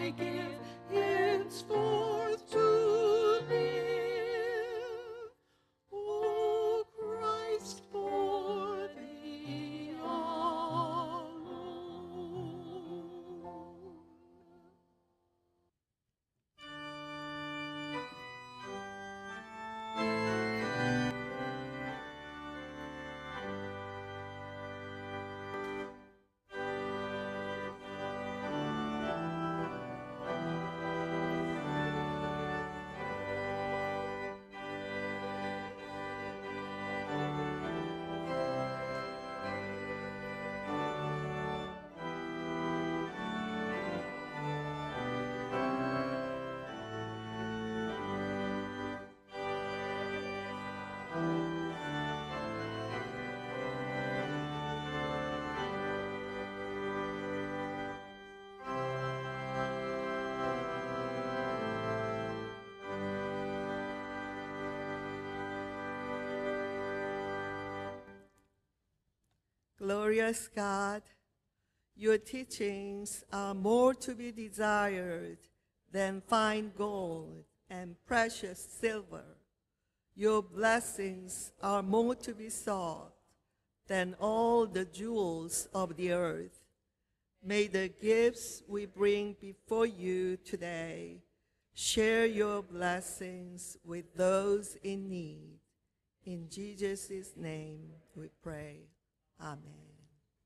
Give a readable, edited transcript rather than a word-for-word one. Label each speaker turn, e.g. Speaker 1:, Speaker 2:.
Speaker 1: I give henceforth to live. O Christ, for thee alone. Glorious God, your teachings are more to be desired than fine gold and precious silver. Your blessings are more to be sought than all the jewels of the earth. May the gifts we bring before you today share your blessings with those in need. In Jesus' name we pray. Amen.